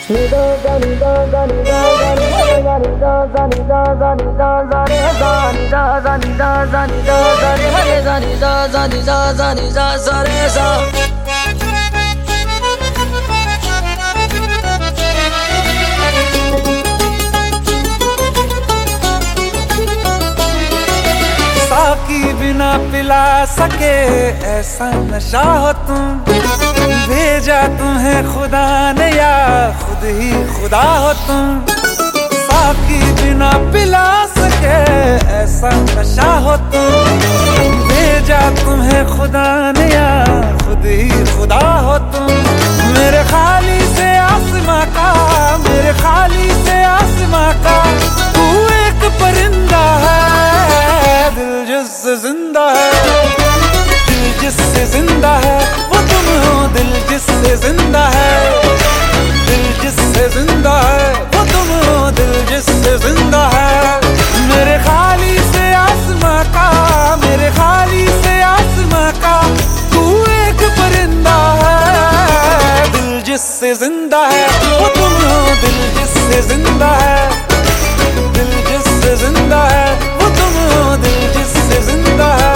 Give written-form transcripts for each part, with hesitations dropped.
साकी बिना पिला सके ऐसा नशा हो तुम, भेजा तुम्हें खुदा ने या खुद ही खुदा हो तुम। साकी बिना पिला सके ऐसा नशा हो तुम, भेजा तुम्हें खुदा ने या खुद ही खुदा हो तुम। मेरे खाली से आसमां का, मेरे खाली से आसमां का तू एक परिंदा है। दिल जिससे जिंदा है, दिल जिससे जिंदा है वो तुम हो। दिल जिससे जिंदा है, दिल जिससे जिंदा है वो तुम हो। दिल जिससे जिंदा है। मेरे खाली से आसमां का, मेरे खाली से आसमां का तू एक परिंदा है। दिल जिससे जिंदा है वो तुम हो। दिल जिससे जिंदा है, दिल जिससे जिंदा है वो तुम हो। दिल जिससे जिंदा है।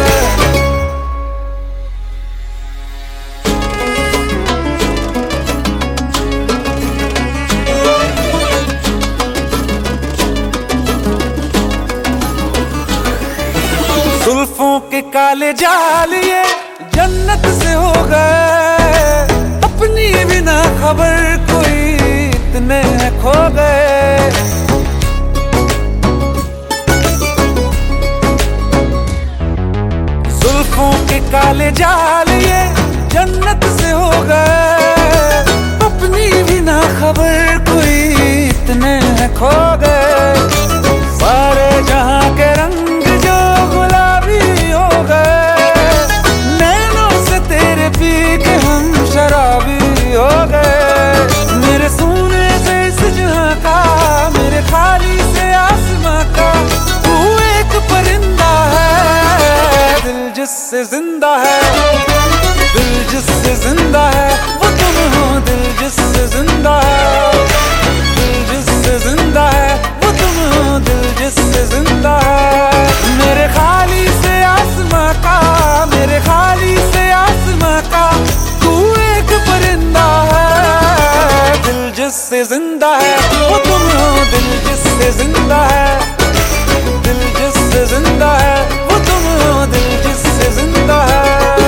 जुल्फों के काले जाल ये जन्नत से हो गए, अपनी बिना खबर कोई इतने खो गए। जुल्फों के काले जाल ये जन्नत से हो गए, अपनी बिना खबर कोई इतने खो गए। सारे जहां के रंग जो गुलाबी हो गए, नैनों से तेरे पी के हम शराबी हो गए। मेरे सोने से इस जहां का, मेरे खाली से आसमां का तू एक परिंदा है। दिल जिससे जिंदा है, दिल जिससे जिंदा है वो तुम हो। दिल जिससे जिंदा है, दिल जिससे जिंदा है वो तुम हो। दिल जिससे जिंदा है। मेरे खाली से आसमां का, मेरे खाली से आसमां का तू एक परिंदा है। दिल जिससे जिंदा है वो तुम हो। दिल जिससे जिंदा है, दिल जिससे जिंदा है वो तुम हो। दिल जिससे जिंदा है।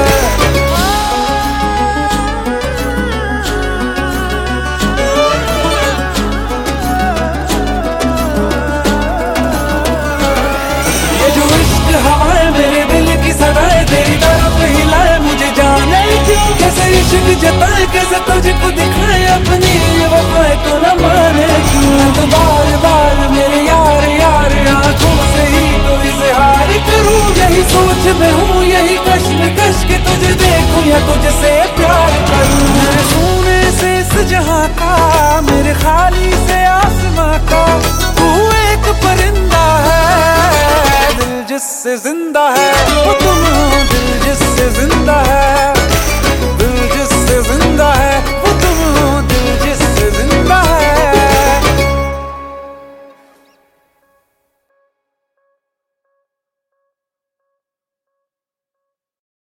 मेरे दिल की सदाएं तेरी तरफ हिलाए, मुझे जाने क्यों कैसे इश्क जताए, कैसे तुझको दिखाए अपनी वफाएं तो न माने क्यों। तो बार बार मेरे यार यार आंखों से ही तो इज़हार करूं। यही सोच में हूँ, यही कश्मकश के तुझे देखूं या तुझसे प्यार करूं। मेरे सोने से इस जहां का, मेरे खाली से आसमां का तू एक परिंदा है। दिल जिससे जिंदा है,